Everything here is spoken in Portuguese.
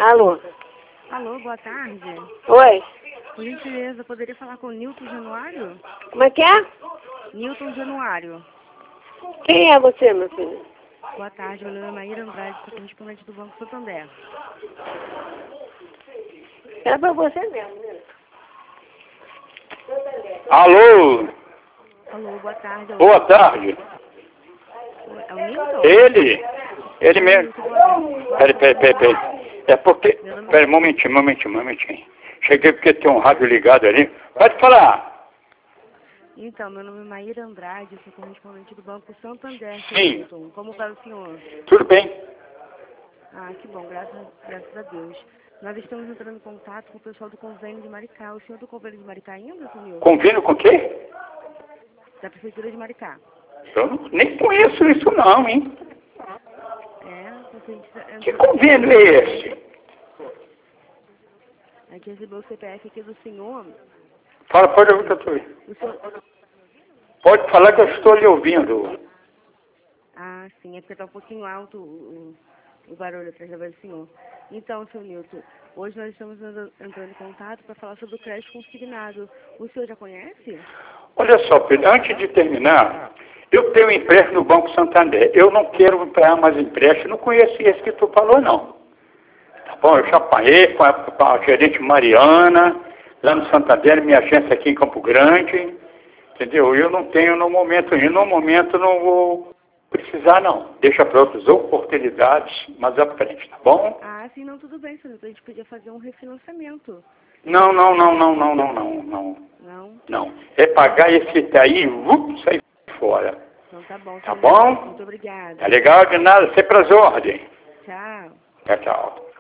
Alô? Alô, boa tarde. Oi? Por gentileza, poderia falar com o Nilton Januário? Como é que é? Nilton Januário. Quem é você, meu filho? Boa tarde, meu nome é Maíra Andrade, sou correspondente do Banco Santander. É pra você mesmo, né? Alô? Alô, boa tarde. Boa tarde. É o Nilton? Ele mesmo. Nilton, boa tarde. Peraí. É porque... Meu nome Peraí, momentinho. Cheguei porque tem um rádio ligado ali. Pode falar. Então, meu nome é Maíra Andrade, sou correspondente do Banco Santander, seu Sim. Nilton. Como vai o senhor? Tudo bem. Ah, que bom, graças a Deus. Nós estamos entrando em contato com o pessoal do convênio de Maricá. O senhor é do convênio de Maricá ainda, seu Nilton? Convênio com o quê? Da Prefeitura de Maricá. Eu nem conheço isso não, hein? Porque a gente Que convênio é esse? A gente recebeu o CPF aqui do senhor. Pode ouvir que eu estou ouvindo. O senhor... Pode falar que eu estou lhe ouvindo. Ah, sim, é porque está um pouquinho alto o barulho atrás da voz do senhor. Então, seu Nilton, hoje nós estamos entrando em contato para falar sobre o crédito consignado. O senhor já conhece? Olha só, Pedro, antes de terminar, eu tenho um empréstimo no Banco Santander. Eu não quero pegar mais empréstimo, não conheci esse que tu falou, não. Tá bom, eu já paguei com a gerente Mariana, lá no Santander, minha agência aqui em Campo Grande, entendeu? Eu não tenho no momento não vou precisar, não. Deixa para outras oportunidades mais à frente, tá bom? Ah, sim, não, tudo bem, seu Nilton. A gente podia fazer um refinanciamento. Não. Não? Não. É pagar esse daí, sair fora. Então tá bom, Tá seu Nilton. bom? Muito obrigada. Tá legal de nada, sempre às ordens. Tchau. Tchau.